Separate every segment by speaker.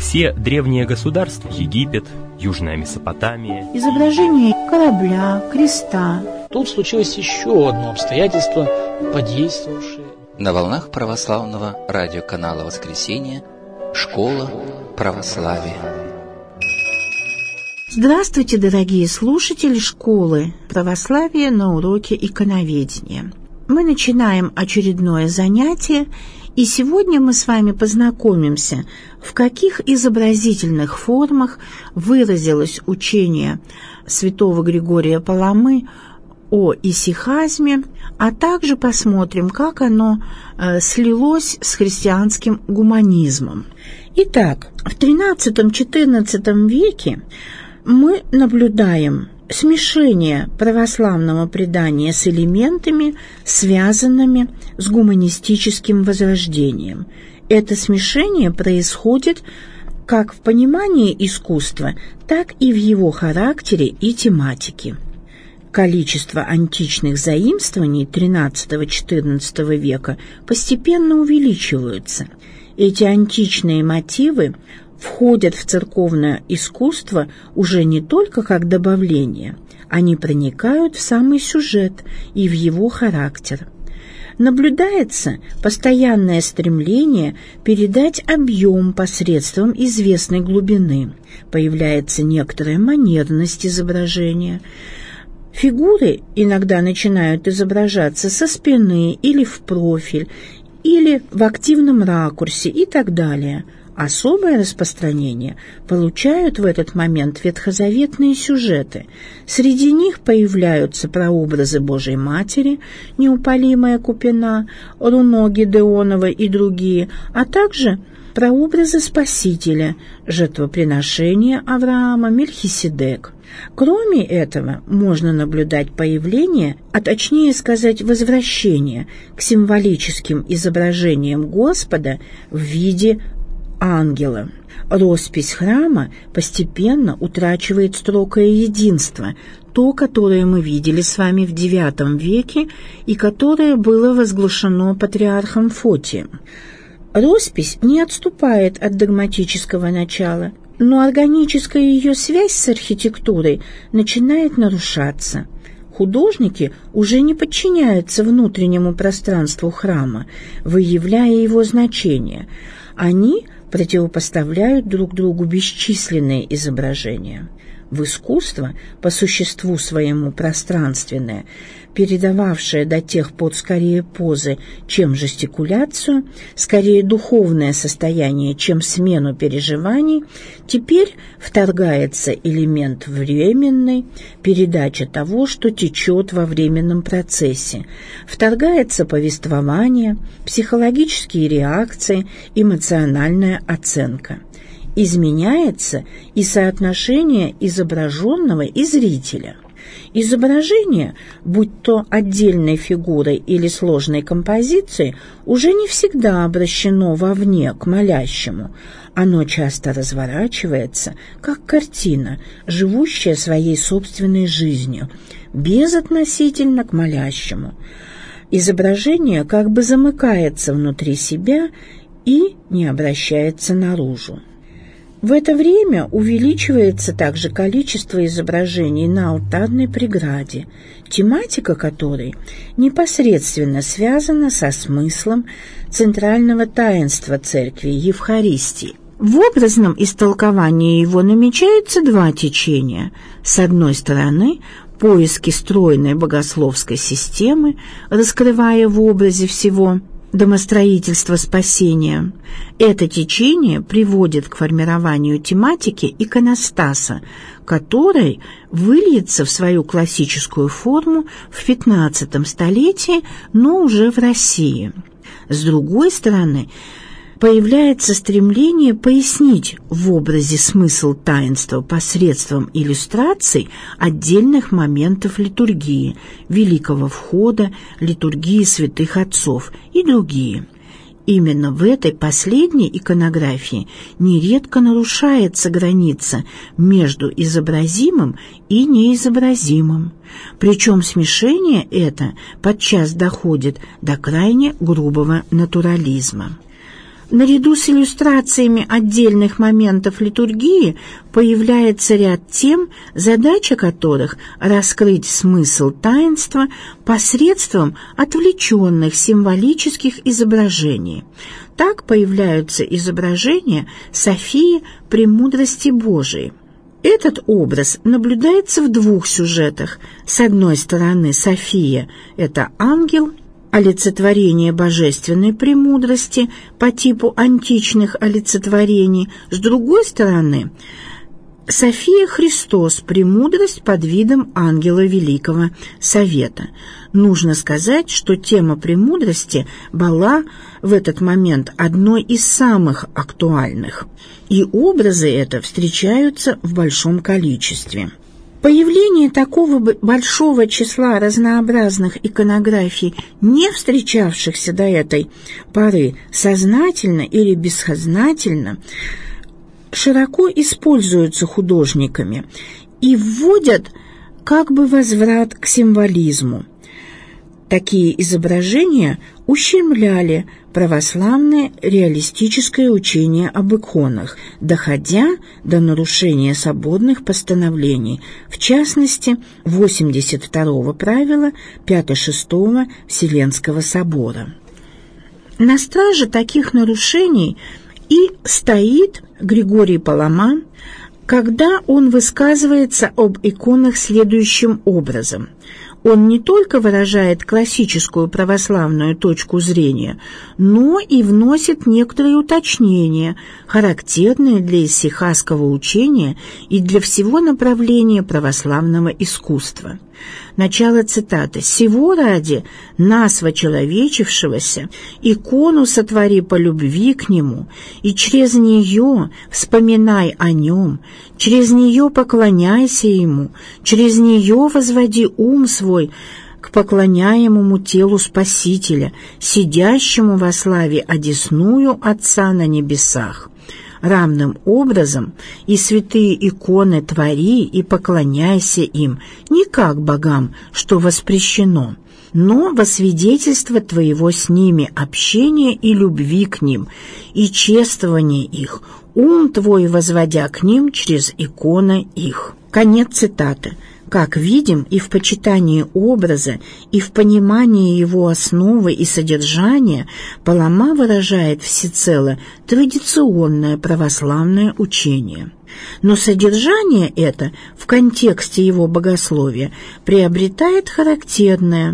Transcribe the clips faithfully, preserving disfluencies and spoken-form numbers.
Speaker 1: Все древние государства – Египет, Южная Месопотамия.
Speaker 2: Изображение корабля, креста.
Speaker 3: Тут случилось еще одно обстоятельство, подействовавшее.
Speaker 4: На волнах православного радиоканала «Воскресенье» «Школа православия».
Speaker 2: Здравствуйте, дорогие слушатели школы православия на уроке иконоведения. Мы начинаем очередное занятие, и сегодня мы с вами познакомимся, в каких изобразительных формах выразилось учение святого Григория Паламы о исихазме, а также посмотрим, как оно э, слилось с христианским гуманизмом. Итак, в тринадцатом-четырнадцатом веке мы наблюдаем смешение православного предания с элементами, связанными с гуманистическим возрождением. Это смешение происходит как в понимании искусства, так и в его характере и тематике. Количество античных заимствований тринадцатого-четырнадцатого века постепенно увеличиваются. Эти античные мотивы входят в церковное искусство уже не только как добавление, они проникают в самый сюжет и в его характер. Наблюдается постоянное стремление передать объем посредством известной глубины. Появляется некоторая манерность изображения. Фигуры иногда начинают изображаться со спины или в профиль, или в активном ракурсе и так далее. Особое распространение получают в этот момент ветхозаветные сюжеты. Среди них появляются прообразы Божией Матери, неупалимая Купина, руно Гедеонова и другие, а также прообразы Спасителя, жертвоприношения Авраама, Мельхиседек. Кроме этого, можно наблюдать появление, а точнее сказать возвращение к символическим изображениям Господа в виде ангела. Роспись храма постепенно утрачивает строгое единство, то, которое мы видели с вами в девятом веке и которое было возглашено патриархом Фотием. Роспись не отступает от догматического начала, но органическая ее связь с архитектурой начинает нарушаться. Художники уже не подчиняются внутреннему пространству храма, выявляя его значение. Они противопоставляют друг другу бесчисленные изображения. В искусство, по существу своему пространственное, передававшее до тех пор скорее позы, чем жестикуляцию, скорее духовное состояние, чем смену переживаний, теперь вторгается элемент временный, передача того, что течет во временном процессе, вторгается повествование, психологические реакции, эмоциональная оценка. Изменяется и соотношение изображенного и зрителя. Изображение, будь то отдельной фигурой или сложной композицией, уже не всегда обращено вовне к молящему. Оно часто разворачивается, как картина, живущая своей собственной жизнью, безотносительно к молящему. Изображение как бы замыкается внутри себя и не обращается наружу. В это время увеличивается также количество изображений на алтарной преграде, тематика которой непосредственно связана со смыслом центрального таинства Церкви Евхаристии. В образном истолковании его намечаются два течения. С одной стороны, поиски стройной богословской системы, раскрывая в образе всего домостроительство спасения. Это течение приводит к формированию тематики иконостаса, который выльется в свою классическую форму в пятнадцатом столетии, но уже в России. С другой стороны, появляется стремление пояснить в образе смысл таинства посредством иллюстраций отдельных моментов литургии, Великого Входа, литургии святых отцов и другие. Именно в этой последней иконографии нередко нарушается граница между изобразимым и неизобразимым. Причем смешение это подчас доходит до крайне грубого натурализма. Наряду с иллюстрациями отдельных моментов литургии появляется ряд тем, задача которых – раскрыть смысл таинства посредством отвлеченных символических изображений. Так появляются изображения Софии Премудрости Божией. Этот образ наблюдается в двух сюжетах. С одной стороны, София – это ангел, олицетворение божественной премудрости по типу античных олицетворений. С другой стороны, София Христос, премудрость под видом ангела Великого Совета. Нужно сказать, что тема премудрости была в этот момент одной из самых актуальных, и образы это встречаются в большом количестве. Появление такого большого числа разнообразных иконографий, не встречавшихся до этой поры сознательно или бессознательно, широко используются художниками и вводят как бы возврат к символизму. Такие изображения ущемляли православное реалистическое учение об иконах, доходя до нарушения свободных постановлений, в частности, восемьдесят второго правила пятого-шестого Вселенского собора. На страже таких нарушений и стоит Григорий Палама, когда он высказывается об иконах следующим образом. Он не только выражает классическую православную точку зрения, но и вносит некоторые уточнения, характерные для исихасского учения и для всего направления православного искусства. Начало цитаты. «Сего ради нас, вочеловечившегося, икону сотвори по любви к нему, и через нее вспоминай о нем, через нее поклоняйся ему, через нее возводи ум свой к поклоняемому телу Спасителя, сидящему во славе одесную Отца на небесах. Равным образом и святые иконы твори и поклоняйся им, не как богам, что воспрещено, но во свидетельство твоего с ними общения и любви к ним, и чествования их, ум твой возводя к ним через иконы их». Конец цитаты. Как видим, и в почитании образа, и в понимании его основы и содержания Палама выражает всецело традиционное православное учение. Но содержание это в контексте его богословия приобретает характерное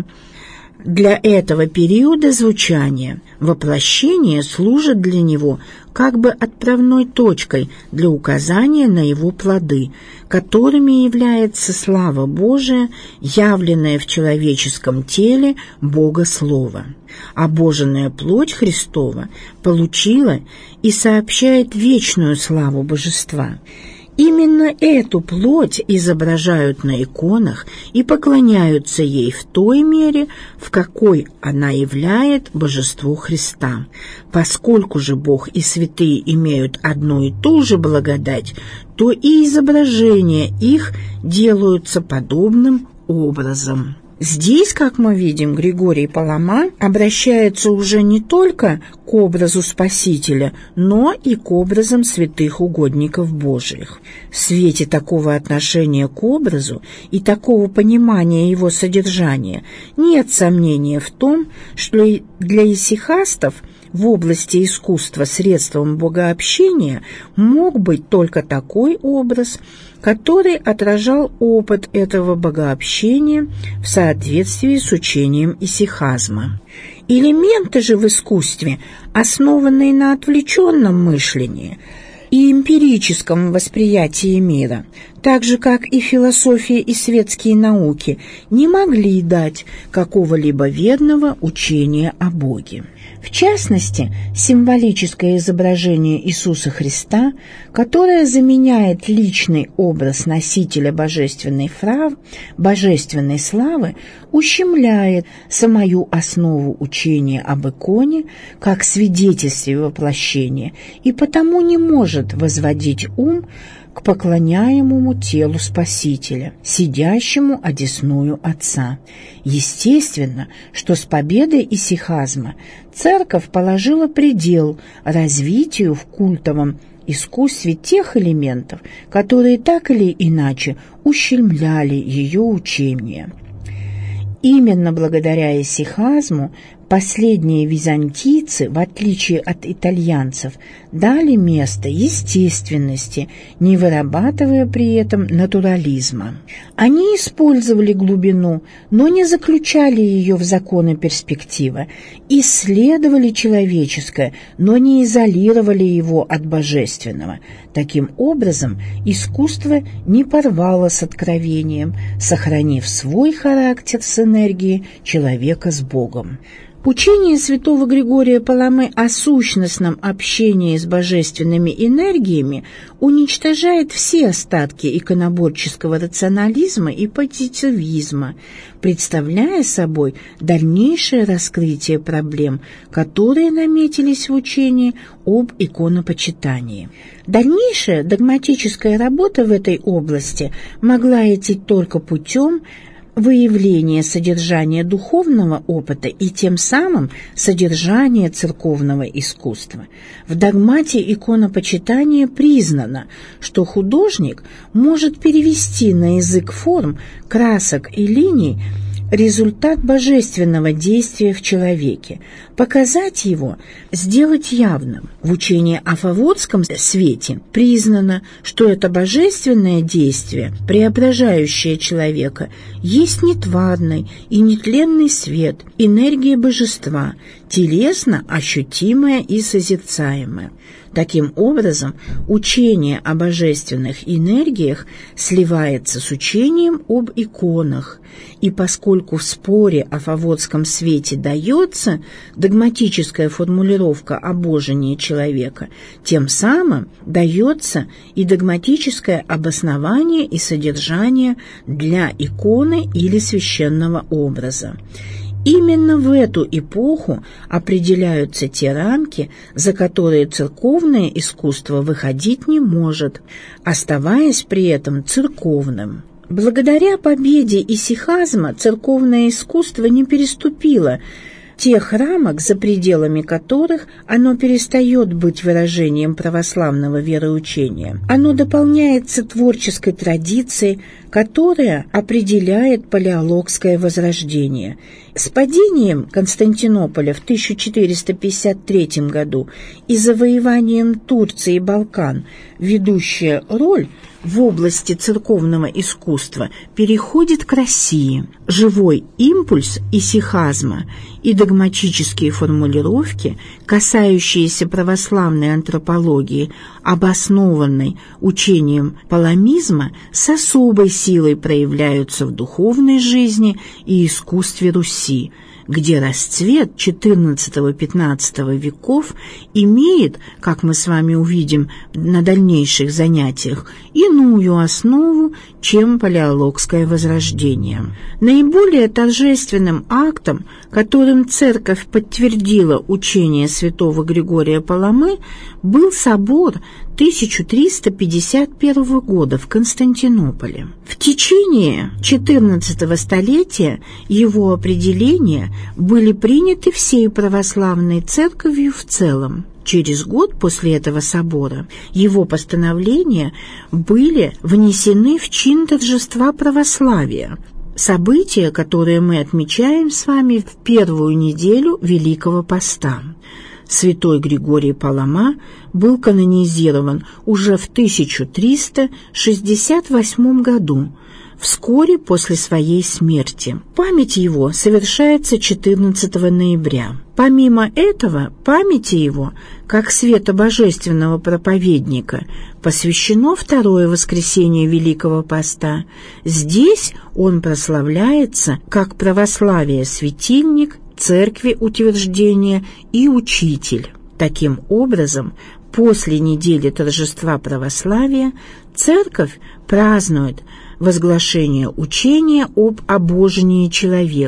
Speaker 2: для этого периода звучание. Воплощение служит для него как бы отправной точкой для указания на его плоды, которыми является слава Божия, явленная в человеческом теле Бога Слова. Обоженная плоть Христова получила и сообщает вечную славу Божества. Именно эту плоть изображают на иконах и поклоняются ей в той мере, в какой она являет божеству Христа. Поскольку же Бог и святые имеют одну и ту же благодать, то и изображения их делаются подобным образом. Здесь, как мы видим, Григорий Палама обращается уже не только к образу Спасителя, но и к образам святых угодников Божиих. В свете такого отношения к образу и такого понимания его содержания нет сомнения в том, что для исихастов в области искусства средством богообщения мог быть только такой образ, который отражал опыт этого богообщения в соответствии с учением исихазма. Элементы же в искусстве, основанные на отвлеченном мышлении и эмпирическом восприятии мира, так же, как и философия и светские науки, не могли дать какого-либо верного учения о Боге. В частности, символическое изображение Иисуса Христа, которое заменяет личный образ носителя божественной, фрав, божественной славы, ущемляет самую основу учения об иконе как свидетельстве воплощения и потому не может возводить ум к поклоняемому телу Спасителя, сидящему одесную Отца. Естественно, что с победой исихазма церковь положила предел развитию в культовом искусстве тех элементов, которые так или иначе ущемляли ее учение. Именно благодаря исихазму последние византийцы, в отличие от итальянцев, дали место естественности, не вырабатывая при этом натурализма. Они использовали глубину, но не заключали ее в законы перспективы, исследовали человеческое, но не изолировали его от божественного. Таким образом, искусство не порвало с откровением, сохранив свой характер с энергией человека с Богом. Учение святого Григория Паламы о сущностном общении с божественными энергиями уничтожает все остатки иконоборческого рационализма и позитивизма, представляя собой дальнейшее раскрытие проблем, которые наметились в учении об иконопочитании. Дальнейшая догматическая работа в этой области могла идти только путем выявление содержания духовного опыта и тем самым содержания церковного искусства. В догмате иконопочитания признано, что художник может перевести на язык форм, красок и линий результат божественного действия в человеке, показать его, сделать явным. В учении о фавотском свете признано, что это божественное действие, преображающее человека, есть нетварный и нетленный свет, энергия божества, телесно ощутимая и созерцаемая. Таким образом, учение о божественных энергиях сливается с учением об иконах, и поскольку в споре о фавотском свете дается догматическая формулировка обожения человека, тем самым дается и догматическое обоснование и содержание для иконы или священного образа. Именно в эту эпоху определяются те рамки, за которые церковное искусство выходить не может, оставаясь при этом церковным. Благодаря победе исихазма церковное искусство не переступило тех рамок, за пределами которых оно перестает быть выражением православного вероучения. Оно дополняется творческой традицией, которая определяет палеологское возрождение. С падением Константинополя в тысяча четыреста пятьдесят третьем году и завоеванием Турции и Балкан ведущая роль в области церковного искусства переходит к России. Живой импульс исихазма и догматические формулировки, касающиеся православной антропологии, обоснованной учением паламизма, с особой силой проявляются в духовной жизни и искусстве Руси, где расцвет четырнадцатого-пятнадцатого веков имеет, как мы с вами увидим на дальнейших занятиях, иную основу, чем палеологское возрождение. Наиболее торжественным актом, которым церковь подтвердила учение святого Григория Паламы, был собор тысяча триста пятьдесят первого года в Константинополе. В течение четырнадцатого столетия его определения были приняты всей православной церковью в целом. Через год после этого собора его постановления были внесены в чин торжества православия, событие, которое мы отмечаем с вами в первую неделю Великого Поста. Святой Григорий Палама был канонизирован уже в тысяча триста шестьдесят восьмом году, вскоре после своей смерти. Память его совершается четырнадцатого ноября. Помимо этого, памяти его, как светобожественного проповедника, посвящено второе воскресенье Великого Поста. Здесь он прославляется как православие-светильник, церкви утверждения и учитель. Таким образом, после недели торжества православия церковь празднует возглашение учения об обожении человека.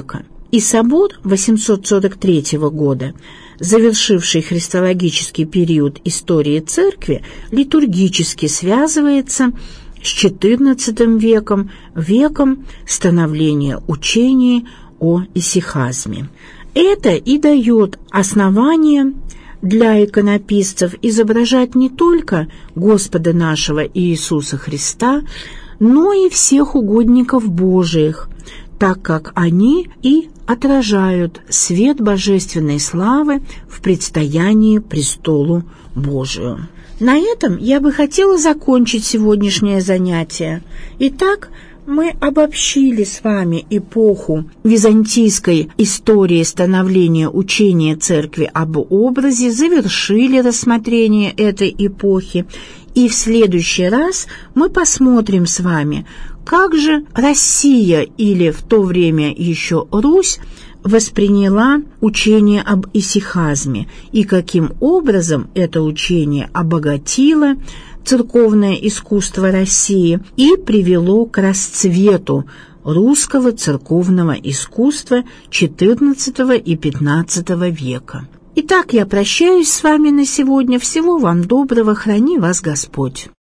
Speaker 2: И собор восемьсот сорок третьего года, завершивший христологический период истории церкви, литургически связывается с четырнадцатым веком, веком становления учений о исихазме. Это и дает основание для иконописцев изображать не только Господа нашего Иисуса Христа, но и всех угодников Божиих, так как они и отражают свет божественной славы в предстоянии престолу Божию. На этом я бы хотела закончить сегодняшнее занятие. Итак, мы обобщили с вами эпоху византийской истории становления учения Церкви об образе, завершили рассмотрение этой эпохи, и в следующий раз мы посмотрим с вами, как же Россия, или в то время еще Русь, восприняла учение об исихазме и каким образом это учение обогатило церковное искусство России и привело к расцвету русского церковного искусства четырнадцатого и пятнадцатого века. Итак, я прощаюсь с вами на сегодня. Всего вам доброго, храни вас Господь.